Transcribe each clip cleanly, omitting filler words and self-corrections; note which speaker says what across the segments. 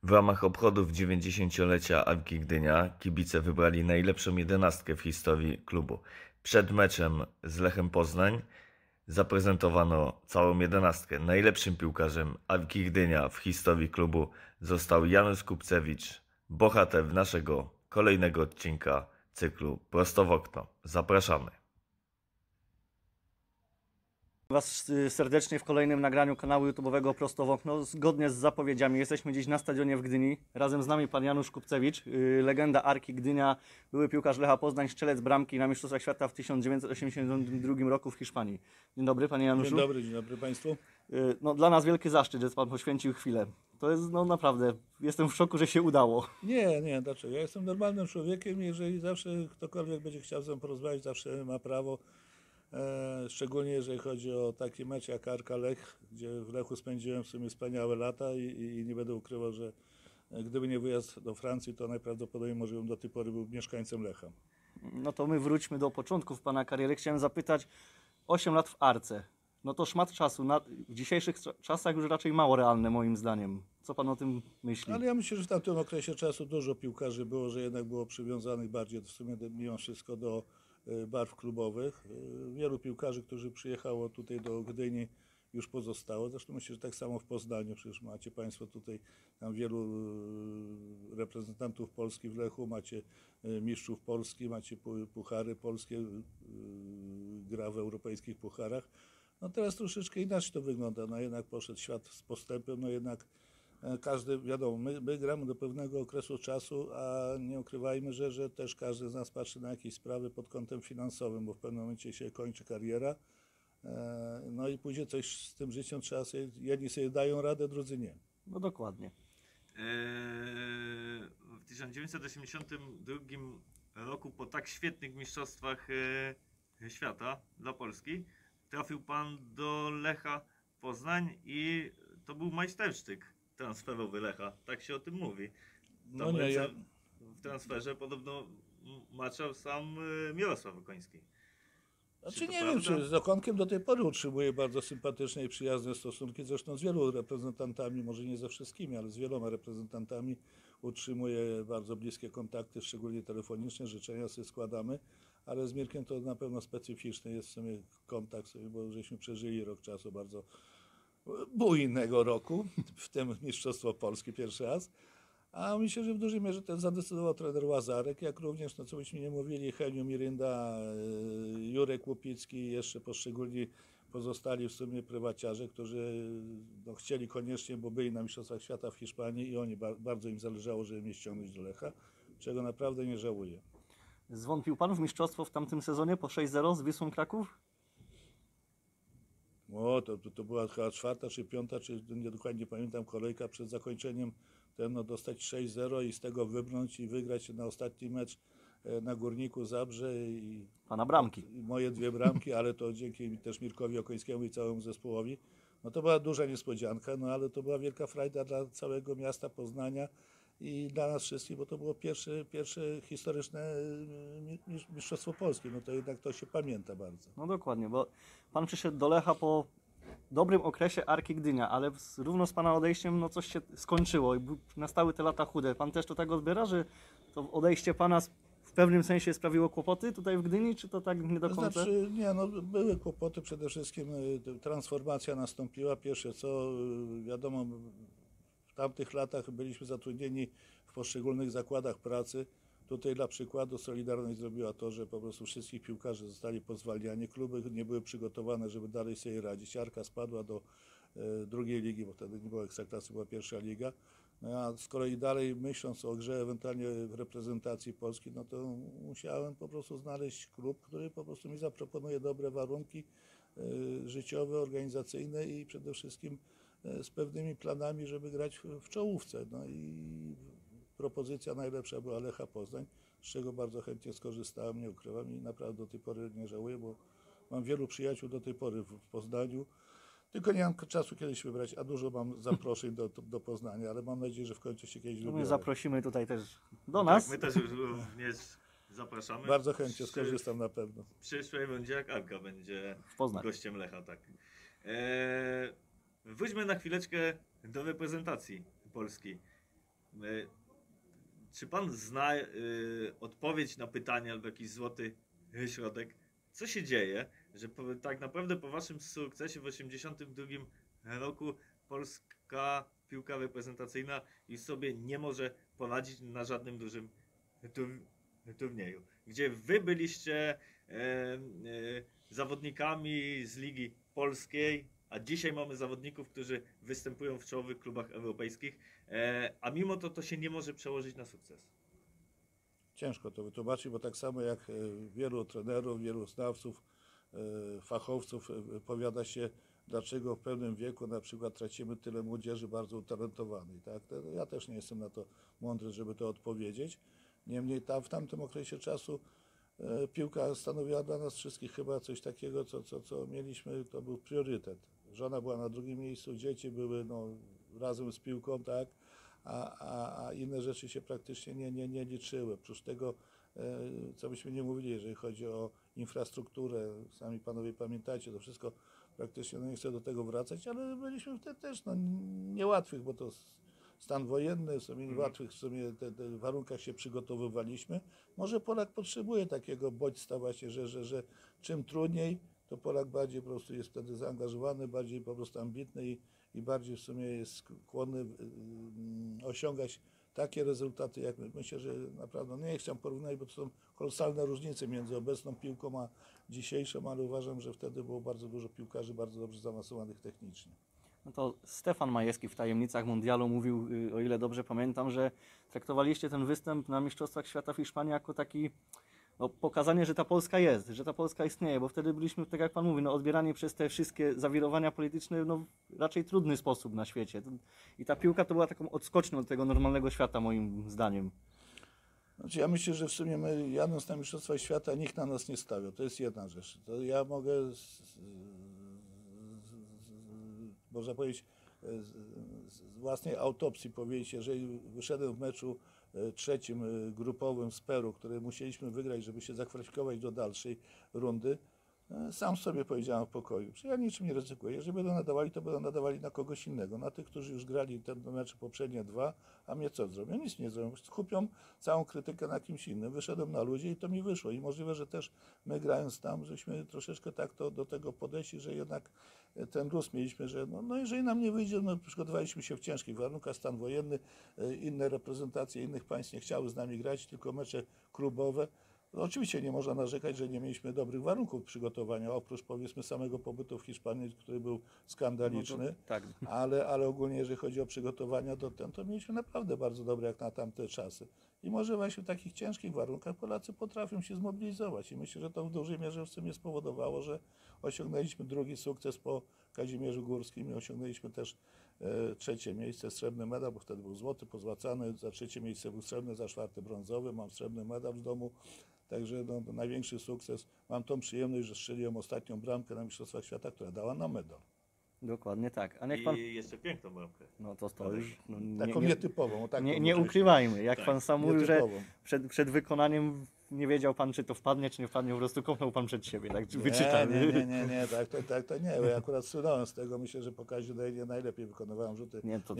Speaker 1: W ramach obchodów 90-lecia Arki Gdynia kibice wybrali najlepszą jedenastkę w historii klubu. Przed meczem z Lechem Poznań zaprezentowano całą jedenastkę. Najlepszym piłkarzem Arki Gdynia w historii klubu został Janusz Kupcewicz, bohater naszego kolejnego odcinka cyklu Prosto w okno. Zapraszamy.
Speaker 2: Was serdecznie w kolejnym nagraniu kanału YouTube'owego Prosto w okno. Zgodnie z zapowiedziami jesteśmy dziś na stadionie w Gdyni. Razem z nami pan Janusz Kupcewicz, legenda Arki Gdynia, były piłkarz Lecha Poznań, strzelec bramki na Mistrzostwach Świata w 1982 roku w Hiszpanii. Dzień dobry panie Januszu.
Speaker 3: Dzień dobry Państwu.
Speaker 2: No, dla nas wielki zaszczyt, że pan poświęcił chwilę. To jest naprawdę, jestem w szoku, że się udało.
Speaker 3: Nie, dlaczego? Ja jestem normalnym człowiekiem i jeżeli zawsze ktokolwiek będzie chciał ze mną porozmawiać, zawsze ma prawo. Szczególnie jeżeli chodzi o taki mecz jak Arka Lech, gdzie w Lechu spędziłem w sumie wspaniałe lata i nie będę ukrywał, że gdyby nie wyjazd do Francji, to najprawdopodobniej może bym do tej pory był mieszkańcem Lecha.
Speaker 2: No to my wróćmy do początków pana kariery. Chciałem zapytać, 8 lat w Arce. No to szmat czasu, w dzisiejszych czasach już raczej mało realne moim zdaniem. Co pan o tym myśli?
Speaker 3: Ale ja myślę, że w tamtym okresie czasu dużo piłkarzy było, że jednak było przywiązanych bardziej w sumie mimo wszystko do barw klubowych. Wielu piłkarzy, którzy przyjechało tutaj do Gdyni, już pozostało. Zresztą myślę, że tak samo w Poznaniu. Przecież macie Państwo tutaj tam wielu reprezentantów Polski w Lechu, macie mistrzów Polski, macie puchary polskie, gra w europejskich pucharach. No teraz troszeczkę inaczej to wygląda. No jednak poszedł świat z postępem, no jednak każdy, wiadomo, my gramy do pewnego okresu czasu, a nie ukrywajmy, że też każdy z nas patrzy na jakieś sprawy pod kątem finansowym, bo w pewnym momencie się kończy kariera, no i później coś z tym życiem trzeba sobie, jedni sobie dają radę, drudzy nie.
Speaker 2: No dokładnie.
Speaker 1: W 1982 roku po tak świetnych mistrzostwach świata dla Polski trafił pan do Lecha Poznań i to był majstersztyk transferowy Lecha, tak się o tym mówi.
Speaker 3: No nie,
Speaker 1: W transferze podobno maczał sam Mirosław Okoński.
Speaker 3: Znaczy nie wiem, czy z Okonkiem do tej pory utrzymuję bardzo sympatyczne i przyjazne stosunki. Zresztą z wielu reprezentantami, może nie ze wszystkimi, ale z wieloma reprezentantami utrzymuję bardzo bliskie kontakty, szczególnie telefoniczne. Życzenia sobie składamy, ale z Mirkiem to na pewno specyficzny jest w sumie kontakt, bo żeśmy przeżyli rok czasu bardzo bujnego roku, w tym Mistrzostwo Polski pierwszy raz. A myślę, że w dużej mierze ten zadecydował trener Łazarek, jak również, no co byśmy nie mówili, Heniu Mirynda, Jurek Łupicki, jeszcze poszczególni pozostali w sumie prywaciarze, którzy no, chcieli koniecznie, bo byli na Mistrzostwach Świata w Hiszpanii i oni bardzo im zależało, żeby mnie ściągnąć do Lecha, czego naprawdę nie żałuję.
Speaker 2: Zwątpił pan w mistrzostwo w tamtym sezonie po 6-0 z Wisłą Kraków?
Speaker 3: O, to była chyba czwarta czy piąta, czy nie dokładnie pamiętam, kolejka przed zakończeniem no, dostać 6-0 i z tego wybrnąć i wygrać na ostatni mecz na Górniku Zabrze i
Speaker 2: Pana bramki.
Speaker 3: I moje dwie bramki, ale to dzięki też Mirkowi Okońskiemu i całemu zespołowi. No to była duża niespodzianka, no ale to była wielka frajda dla całego miasta Poznania i dla nas wszystkich, bo to było pierwsze historyczne Mistrzostwo Polskie, no to jednak to się pamięta bardzo.
Speaker 2: No dokładnie, bo pan przyszedł do Lecha po dobrym okresie Arki Gdynia, ale równo z pana odejściem no coś się skończyło i nastały te lata chude. Pan też to tak odbiera, że to odejście pana w pewnym sensie sprawiło kłopoty tutaj w Gdyni, czy to tak nie do końca?
Speaker 3: Znaczy, nie, no były kłopoty, przede wszystkim transformacja nastąpiła. Pierwsze co, wiadomo, w tamtych latach byliśmy zatrudnieni w poszczególnych zakładach pracy. Tutaj dla przykładu Solidarność zrobiła to, że po prostu wszystkich piłkarzy zostali pozwalniani. Kluby nie były przygotowane, żeby dalej sobie radzić. Arka spadła do drugiej ligi, bo wtedy nie było ekstraklasy, była pierwsza liga. No a z kolei dalej myśląc o grze ewentualnie w reprezentacji Polski, no to musiałem po prostu znaleźć klub, który po prostu mi zaproponuje dobre warunki życiowe, organizacyjne i przede wszystkim z pewnymi planami, żeby grać w czołówce. No i propozycja najlepsza była Lecha Poznań, z czego bardzo chętnie skorzystałem, nie ukrywam i naprawdę do tej pory nie żałuję, bo mam wielu przyjaciół do tej pory w Poznaniu. Tylko nie mam czasu kiedyś wybrać, a dużo mam zaproszeń do Poznania, ale mam nadzieję, że w końcu się kiedyś
Speaker 2: No
Speaker 3: wybiorę.
Speaker 2: my zaprosimy tutaj też do nas.
Speaker 1: Tak, my też również zapraszamy.
Speaker 3: Bardzo chętnie skorzystam na pewno.
Speaker 1: W przyszłej rundzie jak Arka będzie
Speaker 2: W Poznaniu.
Speaker 1: gościem Lecha, tak. Wróćmy na chwileczkę do reprezentacji Polski. Czy pan zna odpowiedź na pytanie albo jakiś złoty środek? Co się dzieje, że tak naprawdę po waszym sukcesie w 1982 roku polska piłka reprezentacyjna już sobie nie może poradzić na żadnym dużym turnieju, gdzie wy byliście zawodnikami z Ligi Polskiej, a dzisiaj mamy zawodników, którzy występują w czołowych klubach europejskich, a mimo to się nie może przełożyć na sukces.
Speaker 3: Ciężko to wytłumaczyć, bo tak samo jak wielu trenerów, wielu znawców, fachowców powiada się, dlaczego w pewnym wieku na przykład tracimy tyle młodzieży bardzo utalentowanej. Tak? Ja też nie jestem na to mądry, żeby to odpowiedzieć. Niemniej w tamtym okresie czasu piłka stanowiła dla nas wszystkich chyba coś takiego, co mieliśmy, to był priorytet. Żona była na drugim miejscu, dzieci były razem z piłką, tak? A inne rzeczy się praktycznie nie liczyły. Oprócz tego, co byśmy nie mówili, jeżeli chodzi o infrastrukturę, sami panowie pamiętacie, to wszystko praktycznie, nie chcę do tego wracać, ale byliśmy wtedy też niełatwych, bo to stan wojenny, w sumie niełatwych w sumie te warunkach się przygotowywaliśmy. Może Polak potrzebuje takiego bodźca właśnie, że czym trudniej, to Polak bardziej po prostu jest wtedy zaangażowany, bardziej po prostu ambitny i bardziej w sumie jest skłonny osiągać takie rezultaty jak my. Myślę, że naprawdę, nie chcę porównać, bo to są kolosalne różnice między obecną piłką a dzisiejszą, ale uważam, że wtedy było bardzo dużo piłkarzy bardzo dobrze zaawansowanych technicznie.
Speaker 2: No to Stefan Majewski w Tajemnicach Mundialu mówił, o ile dobrze pamiętam, że traktowaliście ten występ na Mistrzostwach Świata w Hiszpanii jako taki pokazanie, że ta Polska jest, że ta Polska istnieje, bo wtedy byliśmy, tak jak Pan mówi, odbierani przez te wszystkie zawirowania polityczne w raczej trudny sposób na świecie. I ta piłka to była taką odskocznią od tego normalnego świata, moim zdaniem.
Speaker 3: Znaczy ja myślę, że w sumie my jadąc na Mistrzostwa Świata nikt na nas nie stawiał. To jest jedna rzecz. To ja mogę można powiedzieć z własnej autopsji powiedzieć, jeżeli wyszedłem w meczu trzecim grupowym z Peru, który musieliśmy wygrać, żeby się zakwalifikować do dalszej rundy, sam sobie powiedziałem w pokoju, że ja niczym nie ryzykuję. Jeżeli będą nadawali, to będą nadawali na kogoś innego. Na tych, którzy już grali te mecze poprzednie dwa, a mnie co zrobią? Nic nie zrobią. Skupią całą krytykę na kimś innym. Wyszedłem na ludzie i to mi wyszło. I możliwe, że też my grając tam, żeśmy troszeczkę tak do tego podeszli, że jednak ten luz mieliśmy, że jeżeli nam nie wyjdzie, przygotowaliśmy się w ciężkich warunkach, stan wojenny, inne reprezentacje innych państw nie chciały z nami grać, tylko mecze klubowe. Oczywiście nie można narzekać, że nie mieliśmy dobrych warunków przygotowania, oprócz powiedzmy samego pobytu w Hiszpanii, który był skandaliczny,
Speaker 2: Tak.
Speaker 3: ale ogólnie jeżeli chodzi o przygotowania to mieliśmy naprawdę bardzo dobre jak na tamte czasy. I może właśnie w takich ciężkich warunkach Polacy potrafią się zmobilizować i myślę, że to w dużej mierze w sumie spowodowało, że osiągnęliśmy drugi sukces po Kazimierzu Górskim i osiągnęliśmy też trzecie miejsce, srebrny medal, bo wtedy był złoty, pozłacany, za trzecie miejsce był srebrny, za czwarte brązowy, mam srebrny medal w domu. Także największy sukces. Mam tą przyjemność, że strzeliłem ostatnią bramkę na Mistrzostwach Świata, która dała nam medal.
Speaker 2: Dokładnie tak. A niech Pan...
Speaker 1: I jeszcze piękną bramkę.
Speaker 2: No to już...
Speaker 3: Taką nietypową.
Speaker 2: Nie ukrywajmy. Jak Pan sam mówił, że
Speaker 3: nietypową.
Speaker 2: przed wykonaniem nie wiedział Pan, czy to wpadnie, czy nie wpadnie, po prostu kopnął Pan przed siebie, tak? Wyczytał.
Speaker 3: Nie, tak to nie. Ja akurat słynąłem z tego. Myślę, że po Kaździe najlepiej wykonywałem rzuty.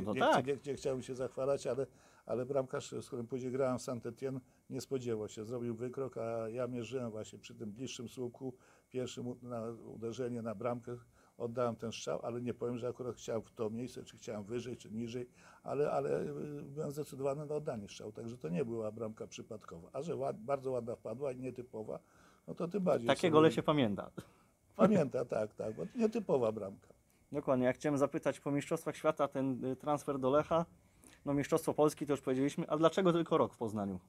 Speaker 3: Nie chciałem się zachwalać, ale bramkarz, z którym później grałem w Saint-Étienne, nie spodziewał się. Zrobił wykrok, a ja mierzyłem właśnie przy tym bliższym słupku, pierwszym uderzenie na bramkę. Oddałem ten strzał, ale nie powiem, że akurat chciałem w to miejsce, czy chciałem wyżej, czy niżej, ale byłem zdecydowany na oddanie strzału, także to nie była bramka przypadkowa. A że bardzo ładna wpadła i nietypowa, to tym bardziej.
Speaker 2: Takiego gole się pamięta.
Speaker 3: Pamięta, tak, bo to nietypowa bramka.
Speaker 2: Dokładnie. Ja chciałem zapytać, po Mistrzostwach Świata ten transfer do Lecha, Mistrzostwo Polski to już powiedzieliśmy, a dlaczego tylko rok w Poznaniu?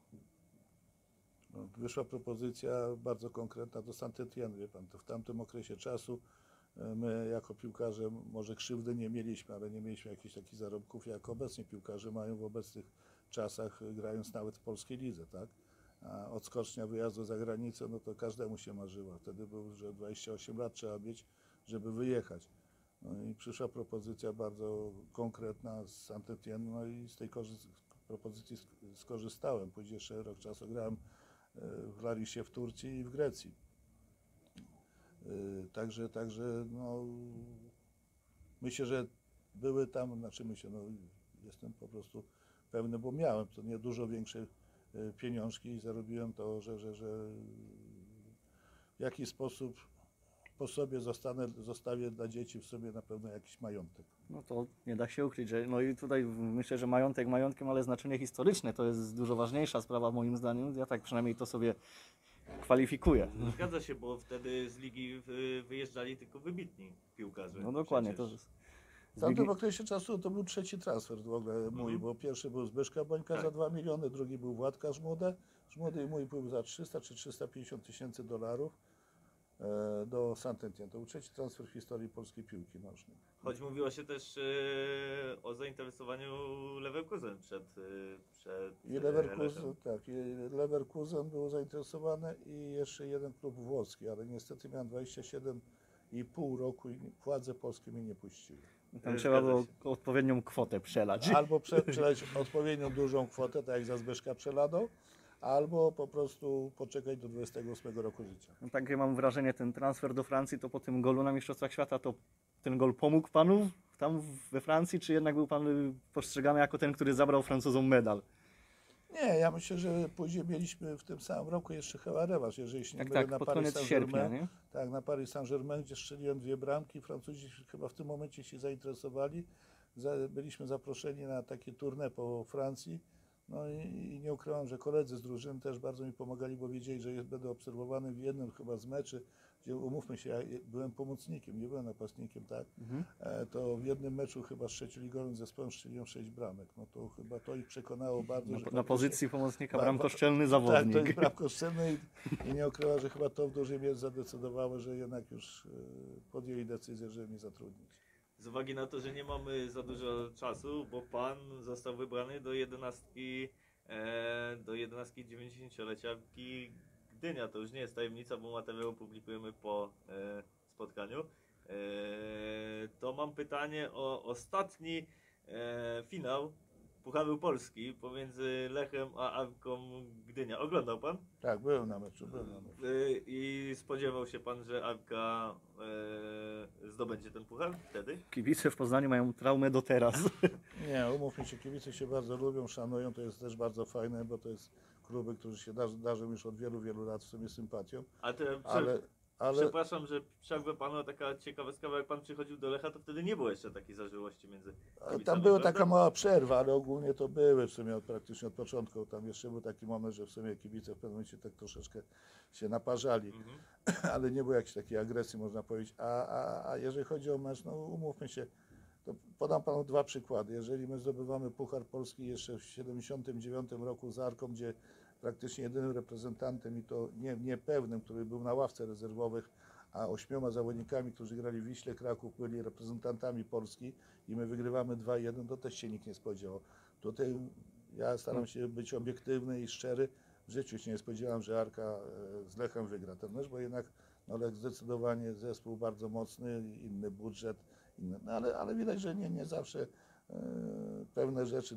Speaker 3: Wyszła propozycja bardzo konkretna do Saint-Étienne, wie pan, to w tamtym okresie czasu my jako piłkarze może krzywdy nie mieliśmy, ale nie mieliśmy jakichś takich zarobków, jak obecnie piłkarze mają w obecnych czasach, grając nawet w polskiej lidze, tak? A odskocznia wyjazdu za granicę, to każdemu się marzyła. Wtedy było, że 28 lat trzeba mieć, żeby wyjechać. I przyszła propozycja bardzo konkretna z Saint-Étienne, i z tej propozycji skorzystałem. Później jeszcze rok czasu grałem w Larisie w Turcji i w Grecji. Także myślę, że były tam, jestem po prostu pewny, bo miałem to nie dużo większe pieniążki i zarobiłem to, że w jakiś sposób po sobie zostawię dla dzieci w sobie na pewno jakiś majątek.
Speaker 2: No to nie da się ukryć, że no i tutaj myślę, że majątek majątkiem, ale znaczenie historyczne to jest dużo ważniejsza sprawa moim zdaniem. Ja tak przynajmniej to sobie kwalifikuję.
Speaker 1: No, zgadza się, bo wtedy z ligi wyjeżdżali tylko wybitni piłkarze.
Speaker 2: No dokładnie, to
Speaker 1: przecież.
Speaker 2: jest...
Speaker 3: W tamtym okresie czasu to był trzeci transfer w ogóle mój, bo pierwszy był Zbyszka Bońka
Speaker 1: Tak.
Speaker 3: za 2 miliony, drugi był Władka Żmudę i mój był za 300 czy 350 tysięcy dolarów do Saint-Étienne. To był trzeci transfer w historii polskiej piłki nożnej.
Speaker 1: Choć mówiło się też o zainteresowaniu Leverkusen przed
Speaker 3: I Leverkusen,
Speaker 1: Lechem.
Speaker 3: tak, i Leverkusen był zainteresowany i jeszcze jeden klub włoski, ale niestety miałem 27,5 roku i władze polskie mnie nie puściły.
Speaker 2: Tam
Speaker 1: Zgadza
Speaker 2: trzeba było
Speaker 1: się.
Speaker 2: odpowiednią kwotę przelać.
Speaker 3: Albo przelać odpowiednią dużą kwotę, tak jak za Zbyszka Przelado, albo po prostu poczekać do 28 roku życia.
Speaker 2: No takie mam wrażenie, ten transfer do Francji, to po tym golu na Mistrzostwach Świata, to ten gol pomógł panu tam we Francji, czy jednak był pan postrzegany jako ten, który zabrał Francuzom medal?
Speaker 3: Nie, ja myślę, że później mieliśmy w tym samym roku jeszcze chyba rewanż, jeżeli się nie
Speaker 2: Tak,
Speaker 3: mylę,
Speaker 2: tak,
Speaker 3: na
Speaker 2: pod
Speaker 3: Paris
Speaker 2: koniec sierpnia,
Speaker 3: Saint-Germain.
Speaker 2: nie?
Speaker 3: Tak, na Paris Saint-Germain, gdzie strzeliłem 2 bramki. Francuzi chyba w tym momencie się zainteresowali. Byliśmy zaproszeni na takie tournée po Francji. No i nie ukrywam, że koledzy z drużyny też bardzo mi pomagali, bo wiedzieli, że będę obserwowany w jednym chyba z meczy, gdzie umówmy się, ja byłem pomocnikiem, nie byłem napastnikiem, tak? To w jednym meczu chyba z trzecioligowym zespołem strzeliłem 6 bramek. No to chyba to ich przekonało bardzo, że
Speaker 2: Na
Speaker 3: faktycznie-
Speaker 2: pozycji pomocnika
Speaker 3: Ba-
Speaker 2: bramkoszczelny
Speaker 3: tak,
Speaker 2: zawodnik.
Speaker 3: to jest bramkoszczelny i nie ukrywa, że chyba to w dużej mierze zadecydowało, że jednak już podjęli decyzję, żeby mnie zatrudnić.
Speaker 1: Z uwagi na to, że nie mamy za dużo czasu, bo pan został wybrany do 11 90-lecia Gdynia. To już nie jest tajemnica, bo materiał publikujemy po spotkaniu. To mam pytanie o ostatni finał Pucharu Polski pomiędzy Lechem a Arką Gdynia. Oglądał pan?
Speaker 3: Tak, byłem na meczu.
Speaker 1: I spodziewał się pan, że Arka zdobędzie ten puchar wtedy?
Speaker 2: Kibice w Poznaniu mają traumę do teraz.
Speaker 3: Nie, umówmy się, kibice się bardzo lubią, szanują, to jest też bardzo fajne, bo to jest kluby, którzy się darzą już od wielu, wielu lat w sumie sympatią,
Speaker 1: A te,
Speaker 3: ale
Speaker 1: przepraszam, że przerwę panu, taka ciekawostka, bo jak pan przychodził do Lecha, to wtedy nie było jeszcze takiej zażyłości między kibicami,
Speaker 3: tam była
Speaker 1: prawda?
Speaker 3: taka mała przerwa, ale ogólnie to były w sumie praktycznie od początku. Tam jeszcze był taki moment, że w sumie kibice w pewnym momencie tak troszeczkę się naparzali, ale nie było jakiejś takiej agresji, można powiedzieć. A jeżeli chodzi o mecz, no umówmy się, to podam panu 2 przykłady. Jeżeli my zdobywamy Puchar Polski jeszcze w 1979 roku z Arką, gdzie praktycznie jedynym reprezentantem i to niepewnym, który był na ławce rezerwowych, a 8 zawodnikami, którzy grali w Wiśle Kraków, byli reprezentantami Polski i my wygrywamy 2-1, to też się nikt nie spodziewał. Tutaj ja staram się być obiektywny i szczery. W życiu się nie spodziewałem, że Arka z Lechem wygra ten mecz, bo jednak no, Lech zdecydowanie zespół bardzo mocny, inny budżet, no, ale widać, że nie zawsze pewne rzeczy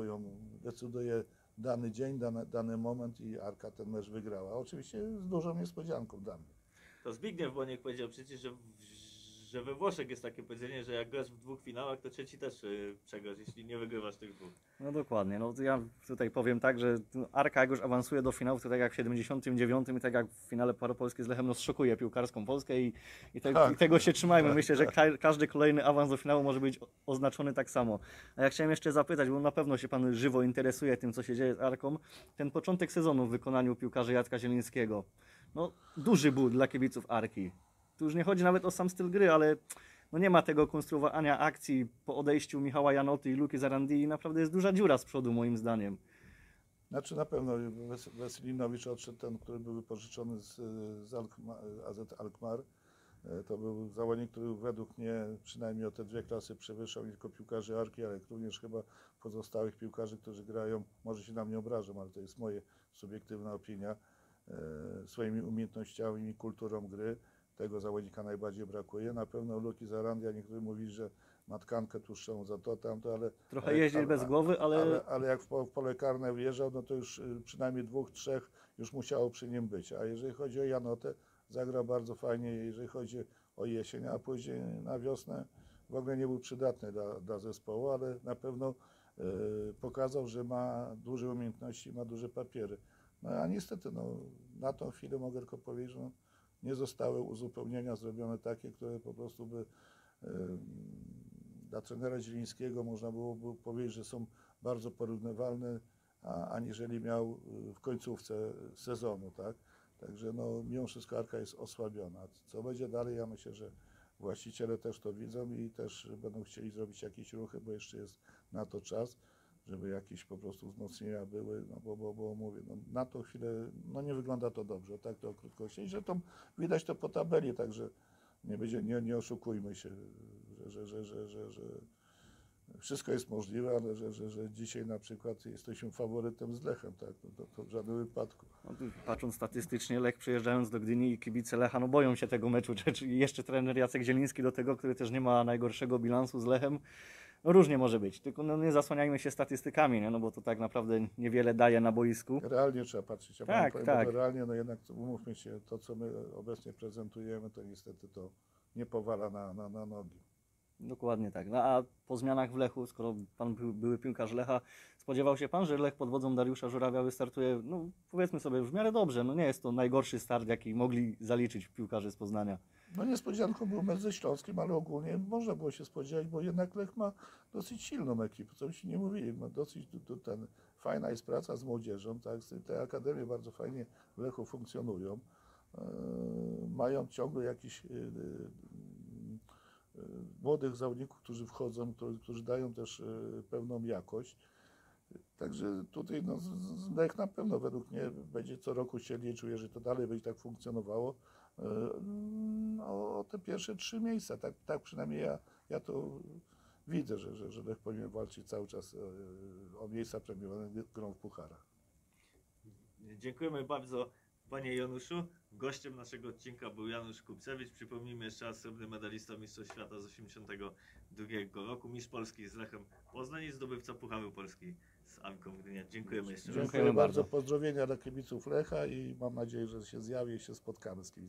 Speaker 3: decyduje dany dzień, dany moment i Arka ten mecz wygrała. Oczywiście z dużą niespodzianką dla mnie.
Speaker 1: To Zbigniew Boniek powiedział przecież, że we Włoszech jest takie powiedzenie, że jak grasz w 2 finałach, to trzeci też przegrasz, jeśli nie wygrywasz tych 2.
Speaker 2: No dokładnie. No to ja tutaj powiem tak, że Arka jak już awansuje do finału, to tak jak w 79 i tak jak w finale Paropolskiej z Lechem, no szokuje piłkarską Polskę i tego się trzymajmy. Myślę, że każdy kolejny awans do finału może być oznaczony tak samo. A ja chciałem jeszcze zapytać, bo na pewno się pan żywo interesuje tym, co się dzieje z Arką. Ten początek sezonu w wykonaniu piłkarza Jacka Zielińskiego. No duży ból dla kibiców Arki. Tu już nie chodzi nawet o sam styl gry, ale no nie ma tego konstruowania akcji po odejściu Michała Janoty i Luki Zarandii. Naprawdę jest duża dziura z przodu moim zdaniem.
Speaker 3: Znaczy na pewno Weselinowicz odszedł, ten, który był wypożyczony z AZ Alkmaar. To był zawodnik, który według mnie przynajmniej o te 2 klasy przewyższał nie tylko piłkarzy Arki, ale również chyba pozostałych piłkarzy, którzy grają, może się na mnie obrażą, ale to jest moja subiektywna opinia, swoimi umiejętnościami i kulturą gry. Tego zawodnika najbardziej brakuje. Na pewno Luki Zarandia, niektórzy mówili, że ma tkankę tłuszczową za to, tamto, ale...
Speaker 2: Trochę jeździć bez głowy,
Speaker 3: Ale jak w pole karne wjeżdżał, no to już przynajmniej 2, 3 już musiało przy nim być. A jeżeli chodzi o Janotę, zagrał bardzo fajnie, jeżeli chodzi o jesień, a później na wiosnę w ogóle nie był przydatny dla zespołu, ale na pewno pokazał, że ma duże umiejętności, ma duże papiery. No a niestety, no, na tą chwilę mogę tylko powiedzieć, że no, nie zostały uzupełnienia zrobione takie, które po prostu by dla trenera Zielińskiego można byłoby powiedzieć, że są bardzo porównywalne, aniżeli miał w końcówce sezonu, tak? Także no, mimo wszystko Arka jest osłabiona. Co będzie dalej, ja myślę, że właściciele też to widzą i też będą chcieli zrobić jakieś ruchy, bo jeszcze jest na to czas, żeby jakieś po prostu wzmocnienia były, no bo mówię, no, na tą chwilę no, nie wygląda to dobrze, tak to krótkości. I zresztą widać to po tabeli, także nie oszukujmy się, że wszystko jest możliwe, ale że dzisiaj na przykład jesteśmy faworytem z Lechem, tak? No, to w żadnym wypadku.
Speaker 2: No, patrząc statystycznie, Lech przyjeżdżając do Gdyni i kibice Lecha, no boją się tego meczu. Czyli jeszcze trener Jacek Zieliński do tego, który też nie ma najgorszego bilansu z Lechem. No różnie może być, tylko no, nie zasłaniajmy się statystykami, nie? No bo to tak naprawdę niewiele daje na boisku.
Speaker 3: Realnie trzeba patrzeć, ja
Speaker 2: Tak,
Speaker 3: powiem,
Speaker 2: tak.
Speaker 3: bo realnie, no jednak umówmy się, to co my obecnie prezentujemy, to niestety to nie powala na nogi.
Speaker 2: Dokładnie tak. No a po zmianach w Lechu, skoro pan były piłkarz Lecha, spodziewał się pan, że Lech pod wodzą Dariusza Żurawia wystartuje, no powiedzmy sobie, w miarę dobrze. No nie jest to najgorszy start, jaki mogli zaliczyć piłkarze z Poznania.
Speaker 3: No niespodzianką był mecz ze Śląskiem, ale ogólnie można było się spodziewać, bo jednak Lech ma dosyć silną ekipę, co byście nie mówili, ma dosyć fajna jest praca z młodzieżą, tak, te akademie bardzo fajnie w Lechu funkcjonują, mają ciągle jakiś młodych zawodników, którzy wchodzą, którzy dają też pewną jakość. Także tutaj no, Lech na pewno według mnie będzie co roku się liczył, jeżeli to dalej będzie tak funkcjonowało, o te pierwsze 3 miejsca. Tak przynajmniej ja to widzę, że Lech powinien walczyć cały czas o miejsca premiowane grą w pucharach.
Speaker 1: Dziękujemy bardzo, panie Januszu. Gościem naszego odcinka był Janusz Kupcewicz. Przypomnijmy jeszcze raz, srebrny medalista Mistrzostw Świata z 1982 roku, mistrz Polski z Lechem Poznań i zdobywca Pucharu Polski z Arką Gdynia. Dziękujemy jeszcze raz.
Speaker 3: Dziękuję bardzo. Pozdrowienia dla kibiców Lecha i mam nadzieję, że się zjawi i się spotkamy z kibicami.